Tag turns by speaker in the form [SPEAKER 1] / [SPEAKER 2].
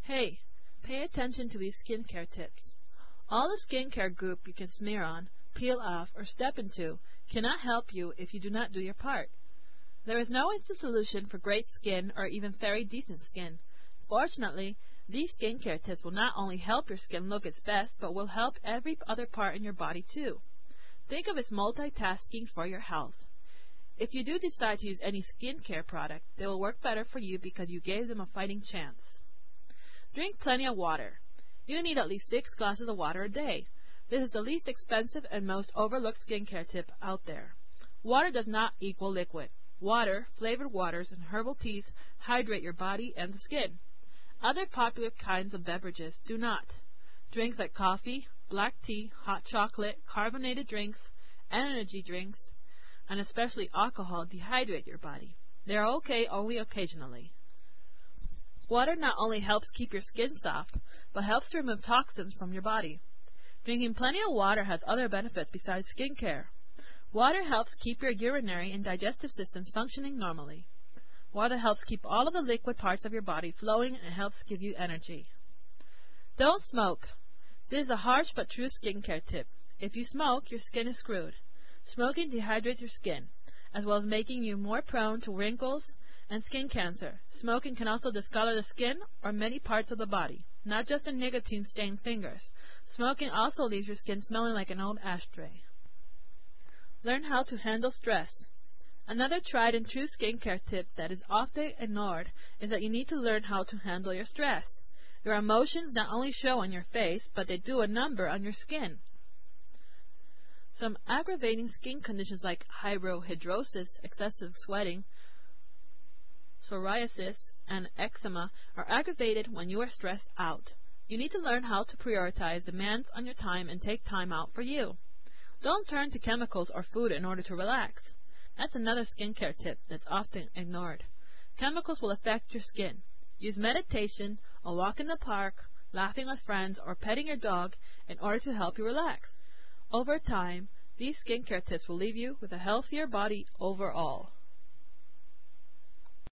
[SPEAKER 1] Hey, pay attention to these skincare tips. All the skincare goop you can smear on, peel off, or step into cannot help you if you do not do your part. There is no instant solution for great skin or even very decent skin. Fortunately, these skincare tips will not only help your skin look its best, but will help every other part in your body too. Think of it as multitasking for your health. If you do decide to use any skincare product, they will work better for you because you gave them a fighting chance. Drink plenty of water. You need at least 6 glasses of water a day. This is the least expensive and most overlooked skincare tip out there. Water does not equal liquid. Water, flavored waters, and herbal teas hydrate your body and the skin. Other popular kinds of beverages do not. Drinks like coffee, black tea, hot chocolate, carbonated drinks, energy drinks, and especially alcohol dehydrate your body. They are okay only occasionally. Water not only helps keep your skin soft, but helps to remove toxins from your body. Drinking plenty of water has other benefits besides skincare. Water helps keep your urinary and digestive systems functioning normally. Water helps keep all of the liquid parts of your body flowing and helps give you energy. Don't smoke. This is a harsh but true skincare tip. If you smoke, your skin is screwed. Smoking dehydrates your skin, as well as making you more prone to wrinkles and skin cancer. Smoking can also discolor the skin or many parts of the body, not just the nicotine-stained fingers. Smoking also leaves your skin smelling like an old ashtray. Learn how to handle stress. Another tried and true skincare tip that is often ignored is that you need to learn how to handle your stress. Your emotions not only show on your face, but they do a number on your skin. Some aggravating skin conditions like hyperhidrosis, excessive sweating, psoriasis, and eczema are aggravated when you are stressed out. You need to learn how to prioritize demands on your time and take time out for you. Don't turn to chemicals or food in order to relax. That's another skincare tip that's often ignored. Chemicals will affect your skin. Use meditation, a walk in the park, laughing with friends, or petting your dog in order to help you relax. Over time, these skincare tips will leave you with a healthier body overall.